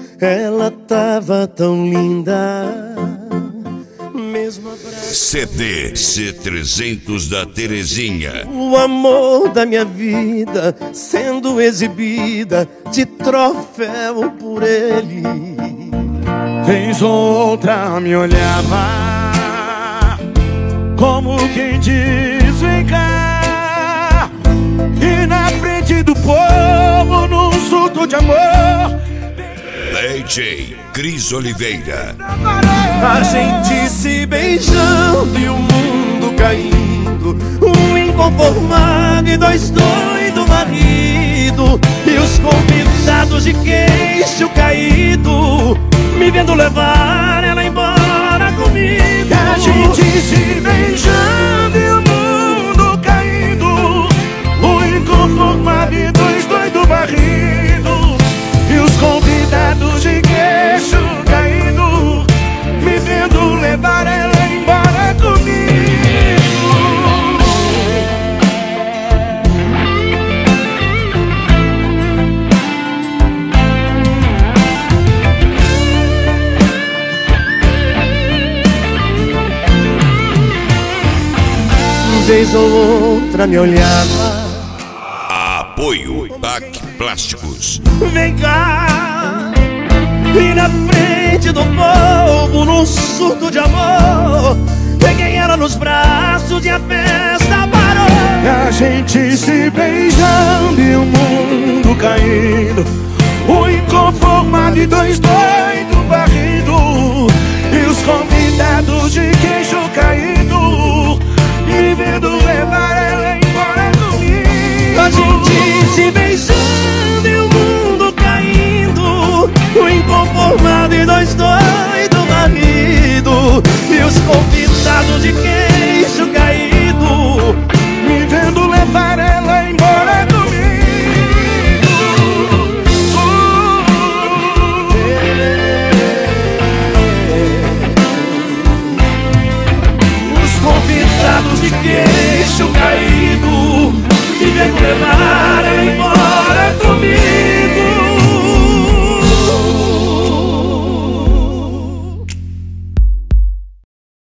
Ela tava tão linda, mesmo abraço. CD C300 da Terezinha. O amor da minha vida sendo exibida de troféu por ele. Vez outra me olhava como quem diz vem cá, e na frente do povo num surto de amor DJ Cris Oliveira. A gente se beijando e o mundo caindo, um inconformado e dois doidos varrido, e os convidados de queixo caído me vendo levar ela embora comigo. A gente se beijando e o mundo caindo, um inconformado e dois doidos varrido, e os convidados de queixo caído me vendo levar ela embora comigo. Vez ou outra me olhava. Apoio BAC Plásticos. Vem cá, e na frente do povo, num surto de amor, peguei ela nos braços e a festa parou. A gente se beijando e o mundo caindo, o inconformado e dois doidos varrido, e os convidados de queixo caído me vendo levar ela embora comigo. A gente se beijando e o mundo caindo, o inconformado e dois doidos varrido, e os convidados de queixo caído me vendo levar ela embora comigo. Os convidados de queixo caído me vendo levar ela embora.